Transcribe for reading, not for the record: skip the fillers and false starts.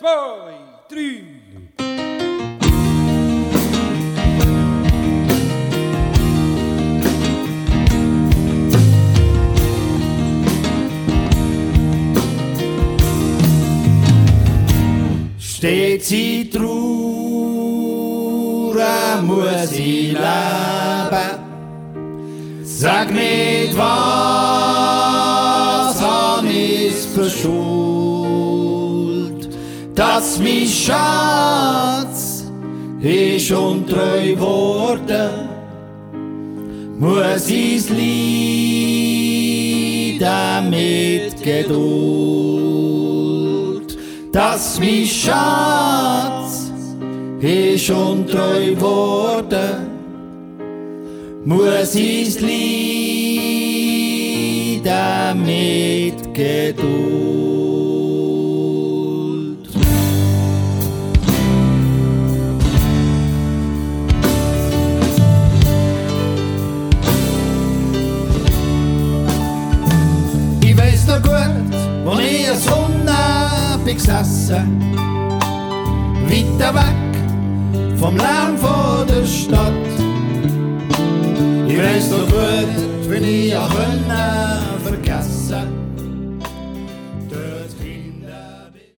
2, 3. Steht sie traurig, muss sie leben. Sag nicht, was han is für Schuld, dass mein Schatz ist untreu worden, muss ich's leiden mit Geduld, dass mein Schatz ist untreu worden, muss ich's leiden mit Geduld. Ich weiss noch gut, wo ich als Sonne bin gesessen, weiter weg vom Lärm von der Stadt. Ich weiss noch gut, wenn ich auch vergessen